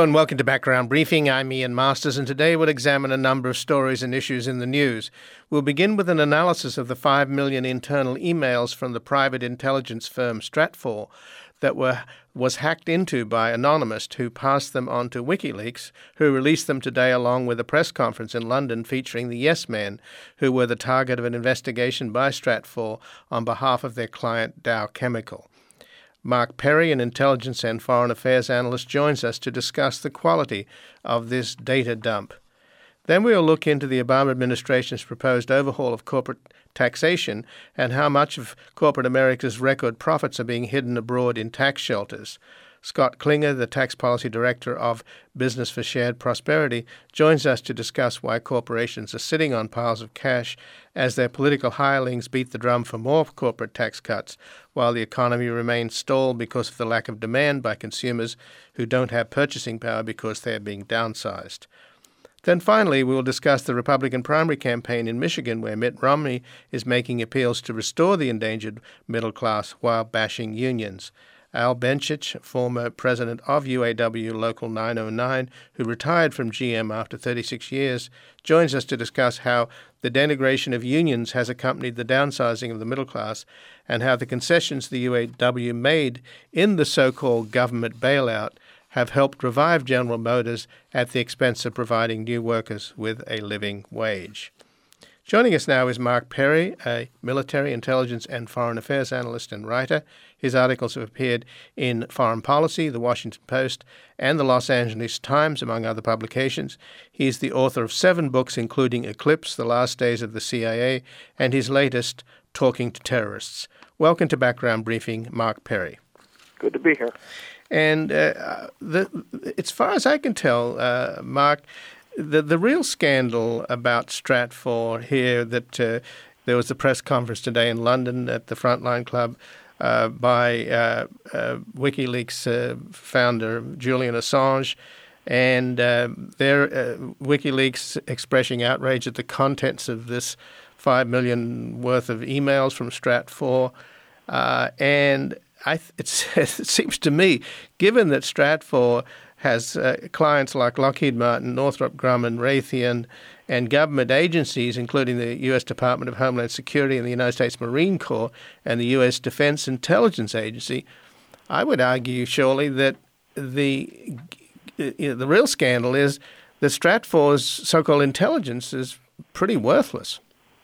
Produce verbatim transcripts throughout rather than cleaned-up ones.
and welcome to Background Briefing. I'm Ian Masters, and today we'll examine a number of stories and issues in the news. We'll begin with an analysis of the five million internal emails from the private intelligence firm Stratfor that were was hacked into by Anonymous, who passed them on to WikiLeaks, who released them today along with a press conference in London featuring the Yes Men, who were the target of an investigation by Stratfor on behalf of their client Dow Chemical. Mark Perry, an intelligence and foreign affairs analyst, joins us to discuss the quality of this data dump. Then we'll look into the Obama administration's proposed overhaul of corporate taxation and how much of corporate America's record profits are being hidden abroad in tax shelters. Scott Klinger, the tax policy director of Business for Shared Prosperity, joins us to discuss why corporations are sitting on piles of cash as their political hirelings beat the drum for more corporate tax cuts, while the economy remains stalled because of the lack of demand by consumers who don't have purchasing power because they are being downsized. Then finally, we will discuss the Republican primary campaign in Michigan, where Mitt Romney is making appeals to restore the endangered middle class while bashing unions. Al Bencich, former president of U A W Local nine oh nine, who retired from G M after thirty-six years, joins us to discuss how the denigration of unions has accompanied the downsizing of the middle class and how the concessions the U A W made in the so-called government bailout have helped revive General Motors at the expense of providing new workers with a living wage. Joining us now is Mark Perry, a military intelligence and foreign affairs analyst and writer. His articles have appeared in Foreign Policy, The Washington Post, and the Los Angeles Times, among other publications. He is the author of seven books, including Eclipse, The Last Days of the C I A, and his latest, Talking to Terrorists. Welcome to Background Briefing, Mark Perry. Good to be here. And uh, the, as far as I can tell, uh, Mark, The the real scandal about Stratfor here, that uh, there was a press conference today in London at the Frontline Club uh, by uh, uh, WikiLeaks uh, founder Julian Assange, and uh, their uh, WikiLeaks expressing outrage at the contents of this five million worth of emails from Stratfor, uh, and I th- it's, it seems to me, given that Stratfor has uh, clients like Lockheed Martin, Northrop Grumman, Raytheon, and government agencies, including the U S Department of Homeland Security and the United States Marine Corps and the U S Defense Intelligence Agency, I would argue surely that the you know, the real scandal is that Stratfor's so-called intelligence is pretty worthless.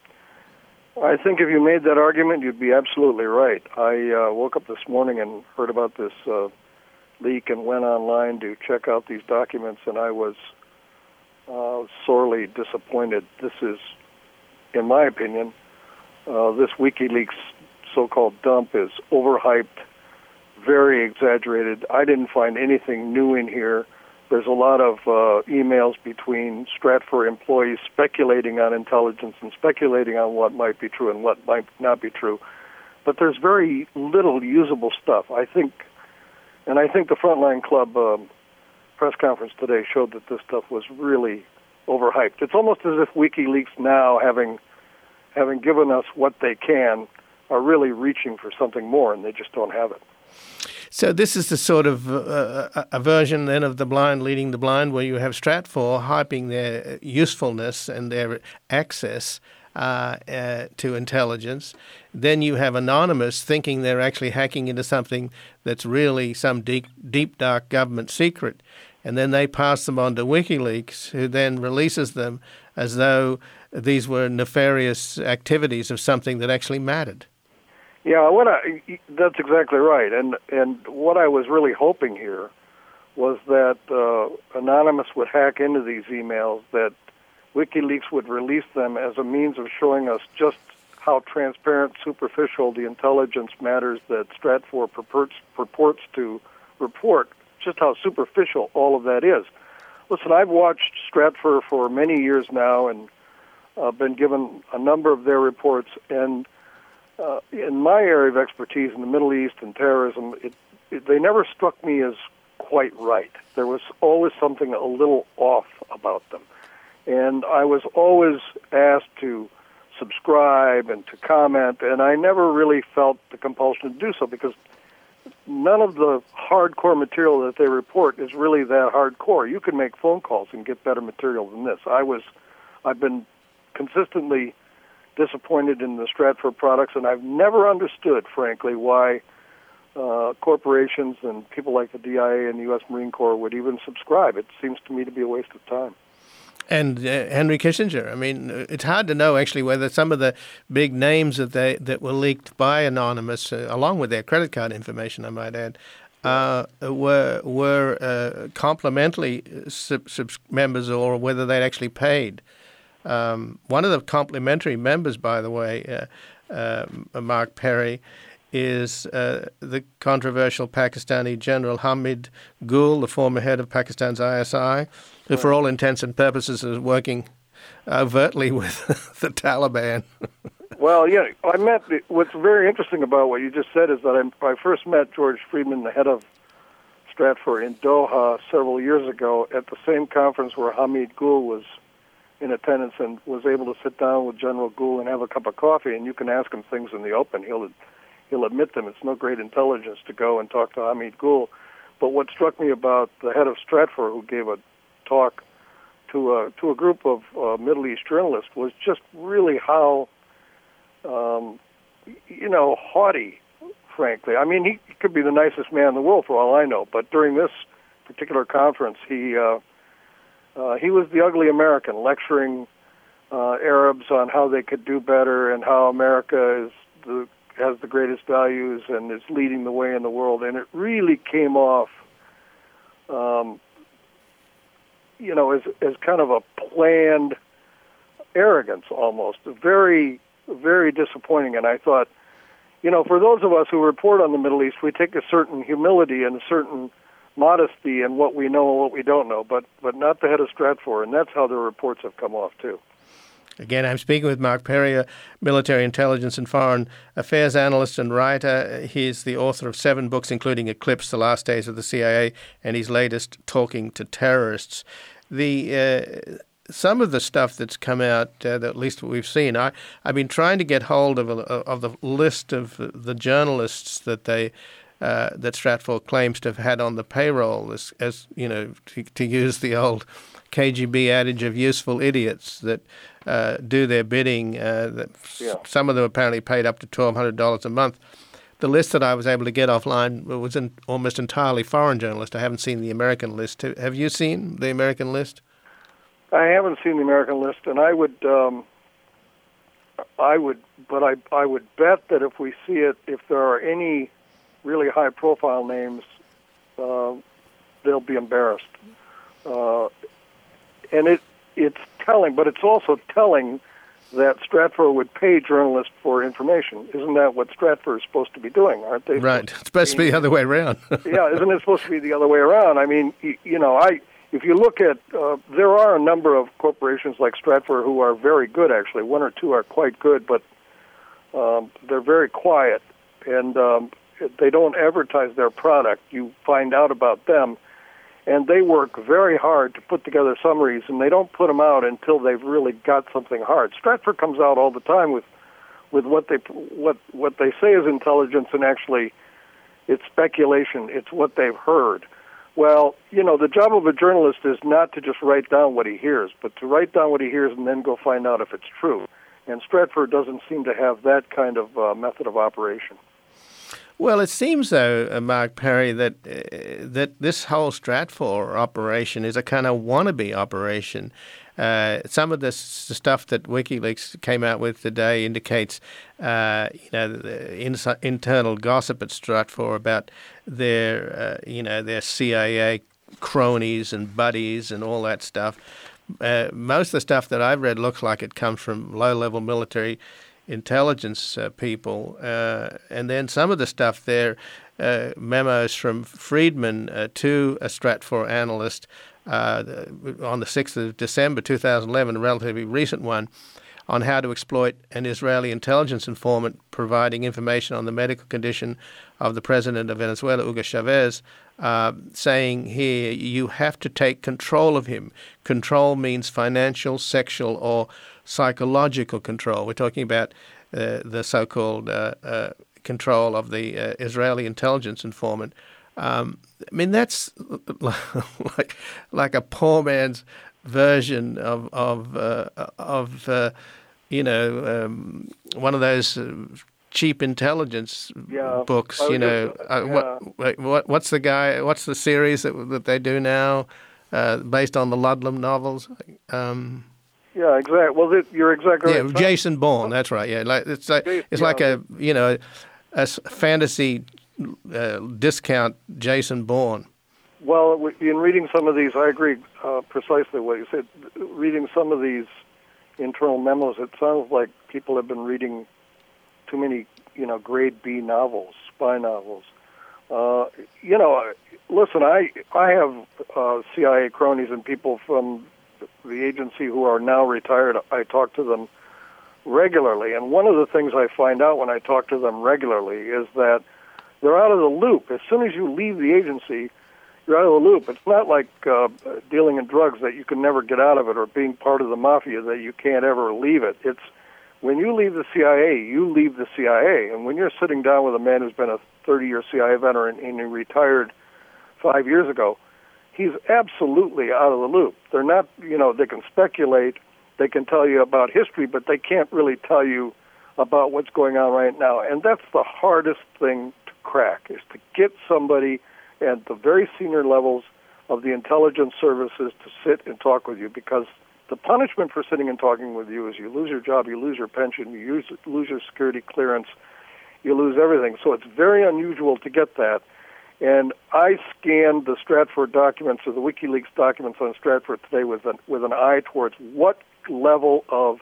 I think if you made that argument, you'd be absolutely right. I uh, woke up this morning and heard about this uh, leak and went online to check out these documents, and I was uh, sorely disappointed. This is, in my opinion, uh, this WikiLeaks so-called dump is overhyped, very exaggerated. I didn't find anything new in here. There's a lot of uh, emails between Stratfor employees speculating on intelligence and speculating on what might be true and what might not be true. But there's very little usable stuff. I think And I think the Frontline Club um, press conference today showed that this stuff was really overhyped. It's almost as if WikiLeaks now, having having given us what they can, are really reaching for something more, and they just don't have it. So this is the sort of uh, a version then of the blind leading the blind, where you have Stratfor hyping their usefulness and their access Uh, uh, to intelligence. Then you have Anonymous thinking they're actually hacking into something that's really some deep, deep, dark government secret. And then they pass them on to WikiLeaks, who then releases them as though these were nefarious activities of something that actually mattered. Yeah, what I, that's exactly right. And, and what I was really hoping here was that uh, Anonymous would hack into these emails, that WikiLeaks would release them as a means of showing us just how transparent, superficial the intelligence matters that Stratfor purports, purports to report, just how superficial all of that is. Listen, I've watched Stratfor for many years now and uh, been given a number of their reports, and uh, in my area of expertise in the Middle East and terrorism, it, it, they never struck me as quite right. There was always something a little off about them. And I was always asked to subscribe and to comment, and I never really felt the compulsion to do so because none of the hardcore material that they report is really that hardcore. You can make phone calls and get better material than this. I was, I've been consistently disappointed in the Stratfor products, and I've never understood, frankly, why uh, corporations and people like the D I A and the U S Marine Corps would even subscribe. It seems to me to be a waste of time. And uh, Henry Kissinger. I mean, it's hard to know actually whether some of the big names that they that were leaked by Anonymous, uh, along with their credit card information, I might add, uh, were were uh, complimentary sub- sub- members, or whether they'd actually paid. Um, one of the complimentary members, by the way, uh, uh, Mark Perry, is uh, the controversial Pakistani General Hamid Gul, the former head of Pakistan's I S I, who for all intents and purposes is working overtly with the Taliban. Well, yeah, I met, what's very interesting about what you just said is that I, I first met George Friedman, the head of Stratfor, in Doha several years ago at the same conference where Hamid Gul was in attendance, and was able to sit down with General Gul and have a cup of coffee, and you can ask him things in the open. He'll he'll admit them. It's no great intelligence to go and talk to Hamid Gul. But what struck me about the head of Stratfor, who gave a talk to a, to a group of uh, Middle East journalists, was just really how, um, you know, haughty, frankly. I mean, he could be the nicest man in the world for all I know, but during this particular conference, he... Uh, Uh, he was the ugly American, lecturing uh, Arabs on how they could do better and how America is the, has the greatest values and is leading the way in the world. And it really came off, um, you know, as as kind of a planned arrogance almost, very, very disappointing. And I thought, you know, for those of us who report on the Middle East, we take a certain humility and a certain modesty in what we know and what we don't know, but but not the head of Stratfor, and that's how the reports have come off too. Again, I'm speaking with Mark Perry, a military intelligence and foreign affairs analyst and writer. He's the author of seven books, including Eclipse, The Last Days of the C I A, and his latest, Talking to Terrorists. The uh, some of the stuff that's come out, uh, that at least what we've seen, I, I've been trying to get hold of, a, of the list of the journalists that they Uh, that Stratfor claims to have had on the payroll, as, as you know, to, to use the old K G B adage of useful idiots that uh, do their bidding. Uh, that yeah. Some of them apparently paid up to twelve hundred dollars a month. The list that I was able to get offline was in almost entirely foreign journalists. I haven't seen the American list. Have you seen the American list? I haven't seen the American list, and I would, um, I would, but I, I would bet that if we see it, if there are any really high-profile names, uh, they'll be embarrassed. Uh, and it it's telling, but it's also telling that Stratfor would pay journalists for information. Isn't that what Stratfor is supposed to be doing, aren't they? Right. It's supposed to be the other way around. Yeah, isn't it supposed to be the other way around? I mean, you, you know, I if you look at, uh, there are a number of corporations like Stratfor who are very good, actually. One or two are quite good, but um, they're very quiet. And um, they don't advertise their product. You find out about them, and they work very hard to put together summaries, and they don't put them out until they've really got something hard. Stratfor comes out all the time with, with what they what what they say is intelligence, and actually, it's speculation. It's what they've heard. Well, you know, the job of a journalist is not to just write down what he hears, but to write down what he hears and then go find out if it's true. And Stratfor doesn't seem to have that kind of uh, method of operation. Well, it seems, though, uh, Mark Perry, that uh, that this whole Stratfor operation is a kind of wannabe operation. Uh, some of this stuff that WikiLeaks came out with today indicates, uh, you know, the in- internal gossip at Stratfor about their, uh, you know, their C I A cronies and buddies and all that stuff. Uh, most of the stuff that I've read looks like it comes from low-level military intelligence uh, people, uh, and then some of the stuff there, uh, memos from Friedman uh, to a Stratfor analyst uh, on the sixth of December two thousand eleven, a relatively recent one, on how to exploit an Israeli intelligence informant providing information on the medical condition of the president of Venezuela, Hugo Chavez, uh, saying here, you have to take control of him. Control means financial, sexual, or psychological control. We're talking about uh, the so-called uh, uh, control of the uh, Israeli intelligence informant. Um, I mean, that's like like a poor man's version of of uh, of uh, you know um, one of those uh, cheap intelligence yeah. books. You know, just, uh, yeah. what what what's the guy? What's the series that that they do now, uh, based on the Ludlum novels? Um, Yeah, exactly. Well, th- you're exactly right. yeah, Jason Bourne. That's right. Yeah, like it's like it's yeah, like a you know a s- fantasy uh, discount Jason Bourne. Well, w- in reading some of these, I agree uh, precisely what you said. Reading some of these internal memos, it sounds like people have been reading too many, you know, grade B novels, spy novels. Uh, you know, listen, I I have uh, C I A cronies and people from the agency who are now retired. I talk to them regularly, and one of the things I find out when I talk to them regularly is that they're out of the loop. As soon as you leave the agency, you're out of the loop. It's not like uh, dealing in drugs that you can never get out of it, or being part of the mafia that you can't ever leave it. It's when you leave the C I A, you leave the C I A. And when you're sitting down with a man who's been a thirty-year C I A veteran and he retired five years ago, he's absolutely out of the loop. They're not, you know, they can speculate, they can tell you about history, but they can't really tell you about what's going on right now. And that's the hardest thing to crack, is to get somebody at the very senior levels of the intelligence services to sit and talk with you, because the punishment for sitting and talking with you is you lose your job, you lose your pension, you use, lose your security clearance, you lose everything. So it's very unusual to get that. And I scanned the Stratfor documents, or the WikiLeaks documents on Stratfor today, with an, with an eye towards what level of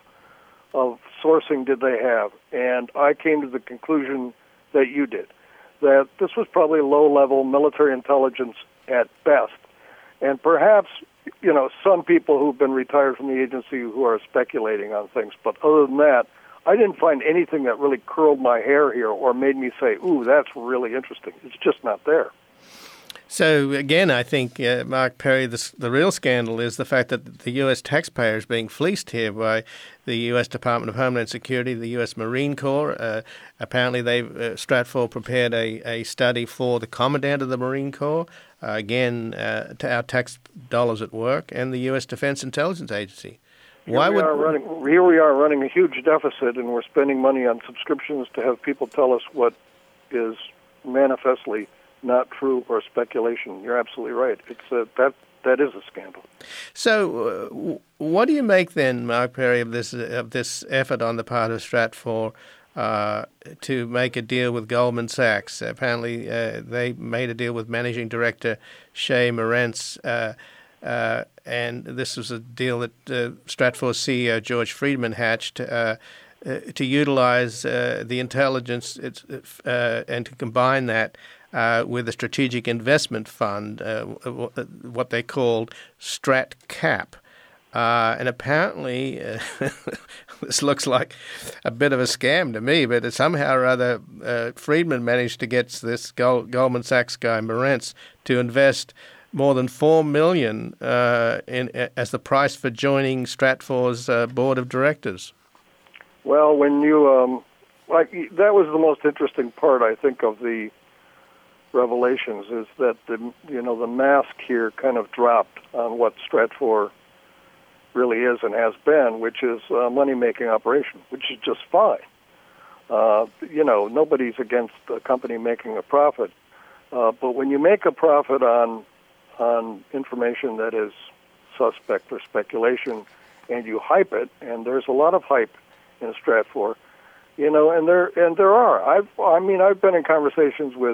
of sourcing did they have. And I came to the conclusion that you did, that this was probably low-level military intelligence at best. And perhaps, you know, some people who've been retired from the agency who are speculating on things. But other than that, I didn't find anything that really curled my hair here or made me say, ooh, that's really interesting. It's just not there. So, again, I think, uh, Mark Perry, the, the real scandal is the fact that the U S taxpayer is being fleeced here by the U S Department of Homeland Security, the U S Marine Corps. Uh, apparently, they uh, Stratfor prepared a, a study for the Commandant of the Marine Corps, uh, again, uh, to our tax dollars at work, and the U S Defense Intelligence Agency. Why here we would are running, here we are running a huge deficit, and we're spending money on subscriptions to have people tell us what is manifestly not true or speculation. You're absolutely right. It's a, that that is a scandal. So, uh, what do you make then, Mark Perry, of this of this effort on the part of Stratfor uh, to make a deal with Goldman Sachs? Apparently, uh, they made a deal with Managing Director Shay Marantz, uh, uh, and this was a deal that uh, Stratfor's C E O George Friedman hatched. Uh, uh, to utilize uh, the intelligence it's, uh, and to combine that Uh, with a strategic investment fund, uh, what they called StratCap. Uh, and apparently, uh, this looks like a bit of a scam to me, but somehow or other, uh, Friedman managed to get this Gold- Goldman Sachs guy, Marantz, to invest more than four million dollars uh, in as the price for joining Stratfor's uh, board of directors. Well, when you, um, like, that was the most interesting part, I think, of the revelations, is that the you know the mask here kind of dropped on what Stratfor really is and has been, which is a money-making operation, which is just fine. Uh, you know, nobody's against a company making a profit, uh, but when you make a profit on on information that is suspect or speculation, and you hype it, and there's a lot of hype in Stratfor, you know, and there and there are. I've I mean I've been in conversations with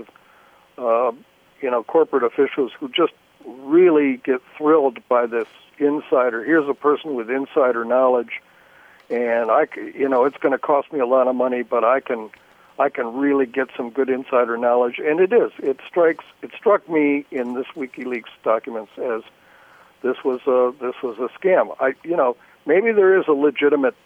Uh, you know, corporate officials who just really get thrilled by this insider. Here's a person with insider knowledge, and I, you know, it's going to cost me a lot of money, but I can, I can really get some good insider knowledge, and it is. It strikes. It struck me in this WikiLeaks documents as this was a this was a scam. I, you know, maybe there is a legitimate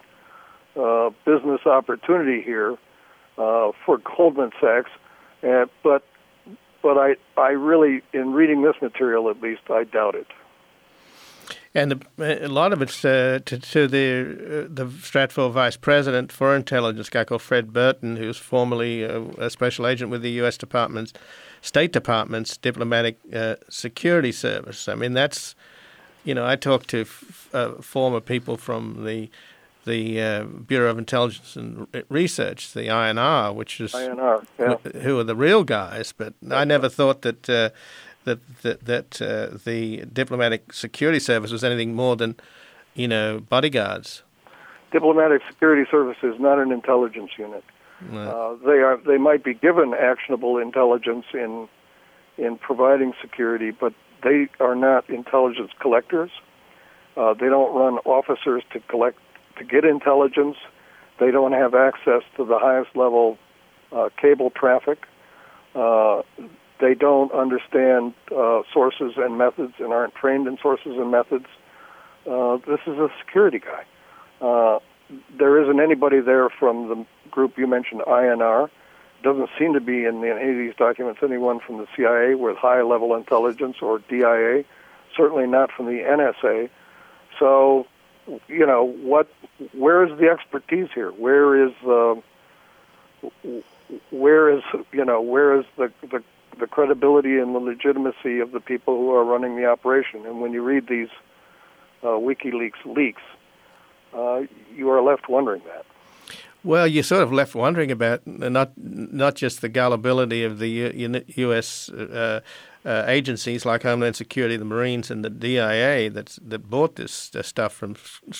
uh, business opportunity here uh, for Goldman Sachs, uh, but. But I, I really, in reading this material at least, I doubt it. And the, a lot of it's uh, to, to the uh, the Stratfor vice president for intelligence, a guy called Fred Burton, who's formerly a, a special agent with the U S Department's, State Department's Diplomatic uh, Security Service. I mean, that's, you know, I talked to f- uh, former people from the the uh, Bureau of Intelligence and Research, the I N R, which is I N R, yeah. who are the real guys. But I never thought that uh, that that, that uh, the Diplomatic Security Service was anything more than, you know, bodyguards. Diplomatic Security Service is not an intelligence unit. No. Uh, they are. They might be given actionable intelligence in in providing security, but they are not intelligence collectors. Uh, they don't run officers to collect to get intelligence. They don't have access to the highest level uh, cable traffic. Uh, they don't understand uh, sources and methods and aren't trained in sources and methods. Uh, this is a security guy. Uh, there isn't anybody there from the group you mentioned, I N R. Doesn't seem to be in any of these documents anyone from the C I A with high-level intelligence or D I A. Certainly not from the N S A. So, you know, what? Where is the expertise here? Where is uh, where is you know where is the, the the credibility and the legitimacy of the people who are running the operation? And when you read these uh, WikiLeaks leaks, uh, you are left wondering that. Well, you're sort of left wondering about not not just the gullibility of the U- U S Uh, uh, agencies like Homeland Security, the Marines, and the D I A that's, that bought this, this stuff from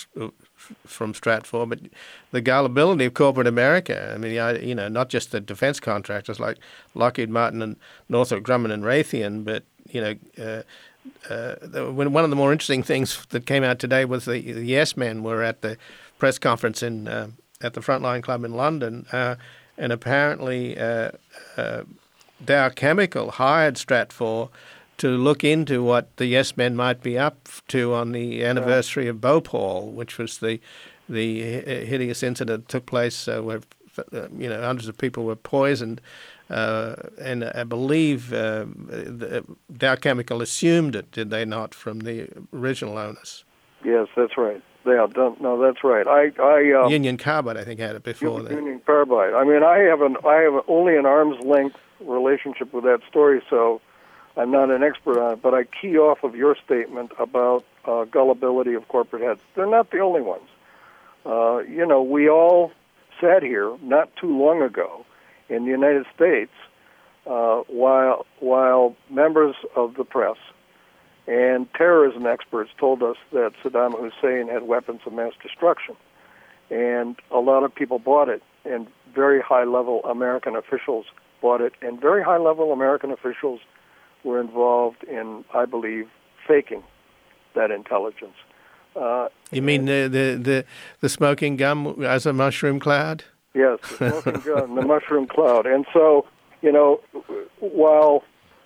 from Stratfor, but the gullibility of corporate America. I mean, I, you know, not just the defense contractors like Lockheed Martin and Northrop Grumman and Raytheon, but you know. Uh, Uh, the, when one of the more interesting things that came out today was the, the Yes Men were at the press conference in uh, at the Frontline Club in London, uh, and apparently uh, uh, Dow Chemical hired Stratfor to look into what the Yes Men might be up to on the anniversary of Bhopal, which was the the hideous incident that took place uh, where uh, you know hundreds of people were poisoned. Uh, and I believe uh, the, Dow Chemical assumed it, did they not, from the original owners? Yes, that's right. Yeah, don't, no, that's right. I, I um, Union Carbide, I think, had it before that. Union Carbide. I mean, I have an, I have only an arm's length relationship with that story, so I'm not an expert on it. But I key off of your statement about uh, gullibility of corporate heads. They're not the only ones. Uh, you know, we all sat here not too long ago in the United States, uh, while while members of the press and terrorism experts told us that Saddam Hussein had weapons of mass destruction, and a lot of people bought it, and very high-level American officials bought it, and very high-level American officials were involved in, I believe, faking that intelligence. Uh, you mean the, the the the smoking gun as a mushroom cloud? Yes, the smoking gun, the mushroom cloud. And so, you know, while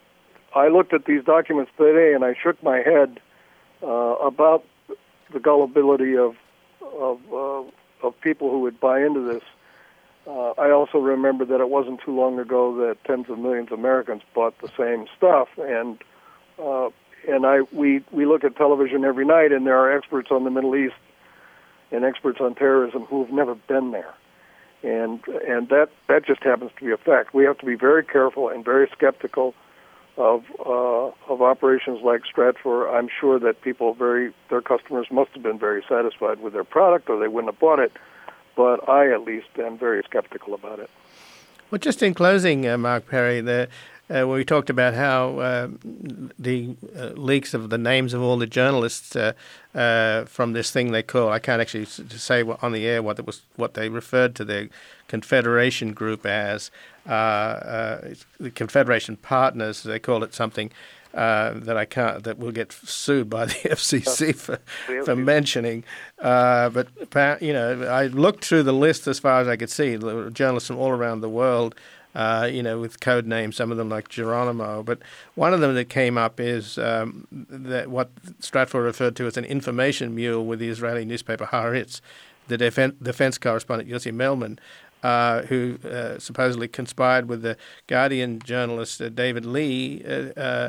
I looked at these documents today and I shook my head uh, about the gullibility of of, uh, of people who would buy into this, uh, I also remember that it wasn't too long ago that tens of millions of Americans bought the same stuff. And uh, and I we, we look at television every night, and there are experts on the Middle East and experts on terrorism who have never been there. And and that, that just happens to be a fact. We have to be very careful and very skeptical of uh, of operations like Stratfor. I'm sure that people very their customers must have been very satisfied with their product, or they wouldn't have bought it. But I, at least, am very skeptical about it. Well, just in closing, uh, Mark Perry, the uh, we talked about how uh, the uh, leaks of the names of all the journalists uh, uh, from this thing they call, I can't actually say on the air what it was, what they referred to their Confederation group as, uh, uh, the Confederation Partners, they called it something uh, that I can't, that will get sued by the F C C for, for mentioning. Uh, but, you know, I looked through the list as far as I could see, the journalists from all around the world, Uh, you know, with code names, some of them like Geronimo. But one of them that came up is um, that what Stratfor referred to as an information mule with the Israeli newspaper Haaretz, the defen- defense correspondent Yossi Melman, uh, who uh, supposedly conspired with the Guardian journalist uh, David Lee uh, uh,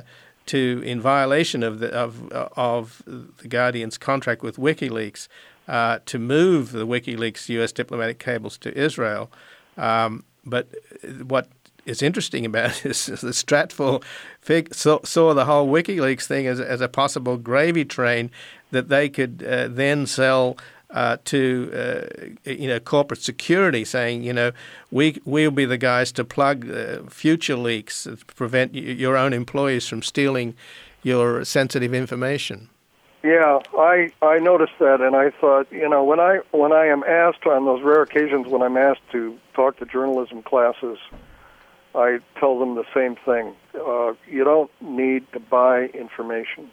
to, in violation of the of of the Guardian's contract with WikiLeaks, uh, to move the WikiLeaks U S diplomatic cables to Israel. Um, but what is interesting about this is that Stratfor fig- saw, saw the whole WikiLeaks thing as, as a possible gravy train that they could uh, then sell uh, to uh, you know corporate security, saying you know we we'll be the guys to plug uh, future leaks, to prevent y- your own employees from stealing your sensitive information. Yeah, I I noticed that, and I thought, you know, when I when I am asked on those rare occasions when I'm asked to talk to journalism classes, I tell them the same thing. Uh, you don't need to buy information,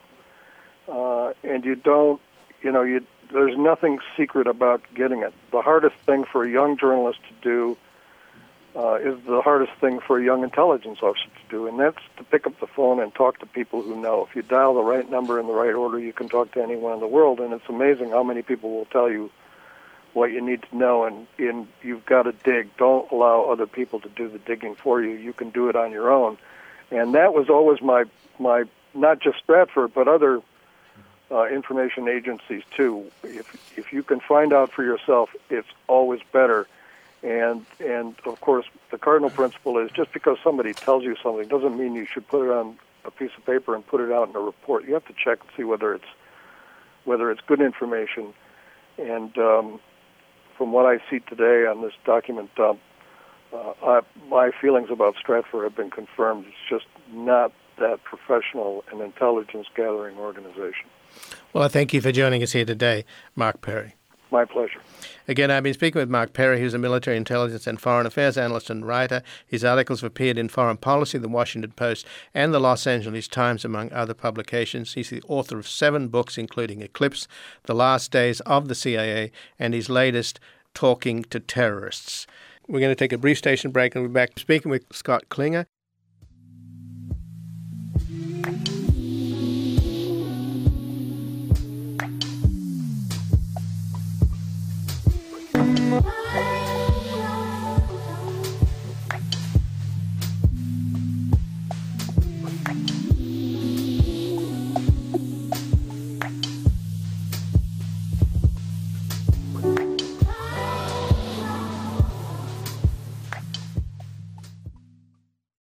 uh, and you don't, you know, you there's nothing secret about getting it. The hardest thing for a young journalist to do uh, is the hardest thing for a young intelligence officer to do, and that's to pick up the phone and talk to people who know. If you dial the right number in the right order, you can talk to anyone in the world, and it's amazing how many people will tell you what you need to know, and, and you've got to dig. Don't allow other people to do the digging for you. You can do it on your own. And that was always my, my not just Stratfor, but other uh, information agencies too. If if you can find out for yourself, it's always better. And and of course, the cardinal principle is just because somebody tells you something doesn't mean you should put it on a piece of paper and put it out in a report. You have to check and see whether it's whether it's good information. And um, from what I see today on this document dump, uh, I, my feelings about Stratfor have been confirmed. It's just not that professional and intelligence-gathering organization. Well, I thank you for joining us here today, Mark Perry. My pleasure. Again, I've been speaking with Mark Perry, who's a military intelligence and foreign affairs analyst and writer. His articles have appeared in Foreign Policy, The Washington Post, and The Los Angeles Times, among other publications. He's the author of seven books, including Eclipse, The Last Days of the C I A, and his latest, Talking to Terrorists. We're going to take a brief station break and we'll be back speaking with Scott Klinger. Bye.